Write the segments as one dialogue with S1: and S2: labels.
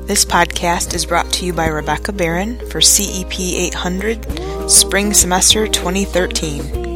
S1: This podcast is brought to you by Rebecca Barron for CEP 800, Spring Semester 2013.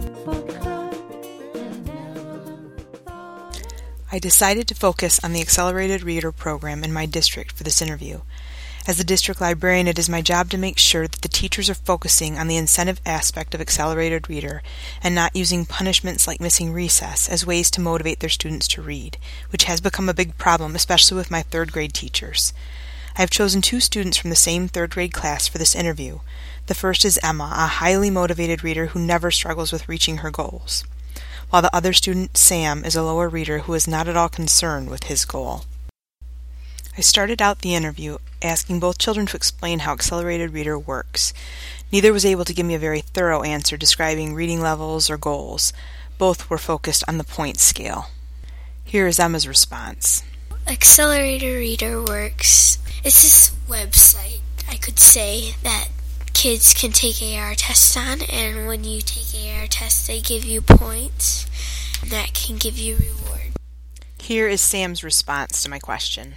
S1: I decided to focus on the Accelerated Reader program in my district for this interview. As the district librarian, it is my job to make sure that the teachers are focusing on the incentive aspect of Accelerated Reader and not using punishments like missing recess as ways to motivate their students to read, which has become a big problem, especially with my third grade teachers. I have chosen two students from the same third grade class for this interview. The first is Emma, a highly motivated reader who never struggles with reaching her goals, while the other student, Sam, is a lower reader who is not at all concerned with his goal. I started out the interview asking both children to explain how Accelerated Reader works. Neither was able to give me a very thorough answer describing reading levels or goals. Both were focused on the point scale. Here is Emma's response.
S2: Accelerated Reader works. It's this website, I could say, that kids can take AR tests on, and when you take AR tests, they give you points, and that can give you reward.
S1: Here is Sam's response to my question.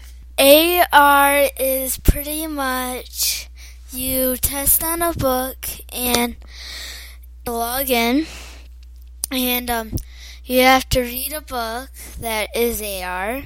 S3: AR is pretty much you test on a book and log in, and you have to read a book that is AR,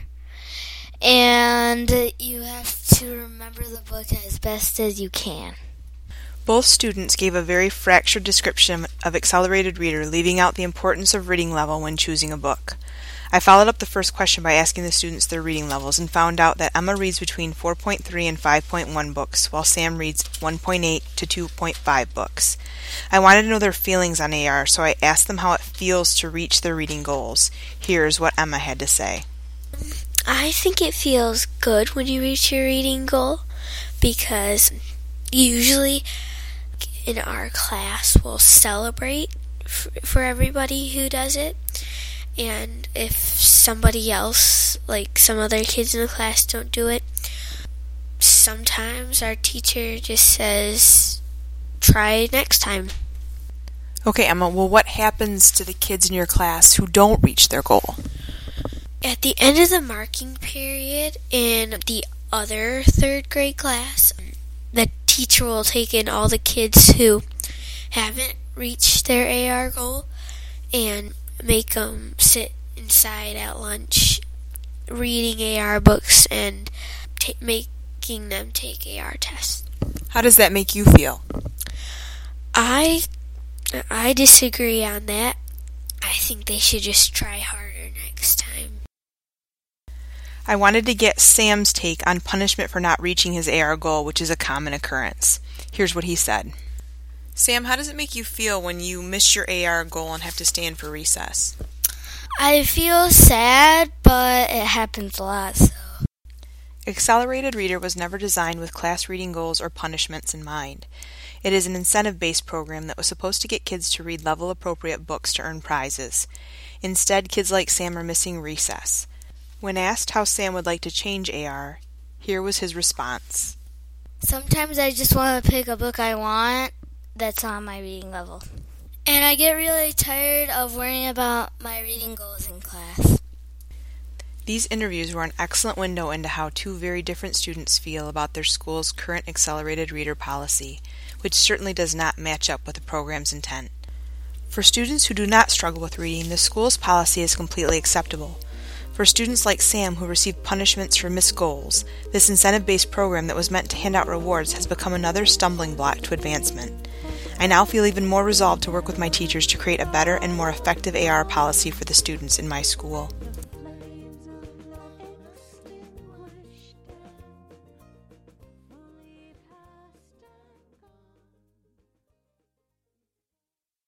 S3: and you have to remember the book as best as you can.
S1: Both students gave a very fractured description of Accelerated Reader, leaving out the importance of reading level when choosing a book. I followed up the first question by asking the students their reading levels and found out that Emma reads between 4.3 and 5.1 books, while Sam reads 1.8 to 2.5 books. I wanted to know their feelings on AR, so I asked them how it feels to reach their reading goals. Here's what Emma had to say.
S2: I think it feels good when you reach your reading goal, because usually in our class we'll celebrate for everybody who does it. And if somebody else, like some other kids in the class, don't do it, sometimes our teacher just says, try next time.
S1: Okay, Emma, well, what happens to the kids in your class who don't reach their goal?
S2: At the end of the marking period in the other third grade class, the teacher will take in all the kids who haven't reached their AR goal and make them sit inside at lunch reading AR books and making them take AR tests.
S1: How does that make you feel?
S2: I disagree on that. I think they should just try harder next time.
S1: I wanted to get Sam's take on punishment for not reaching his AR goal, which is a common occurrence. Here's what he said. Sam, how does it make you feel when you miss your AR goal and have to stay in for recess?
S3: I feel sad, but it happens a lot, so.
S1: Accelerated Reader was never designed with class reading goals or punishments in mind. It is an incentive-based program that was supposed to get kids to read level-appropriate books to earn prizes. Instead, kids like Sam are missing recess. When asked how Sam would like to change AR, here was his response.
S3: Sometimes I just want to pick a book I want that's on my reading level. And I get really tired of worrying about my reading goals in class.
S1: These interviews were an excellent window into how two very different students feel about their school's current Accelerated Reader policy, which certainly does not match up with the program's intent. For students who do not struggle with reading, the school's policy is completely acceptable. For students like Sam who receive punishments for missed goals, this incentive-based program that was meant to hand out rewards has become another stumbling block to advancement. I now feel even more resolved to work with my teachers to create a better and more effective AR policy for the students in my school.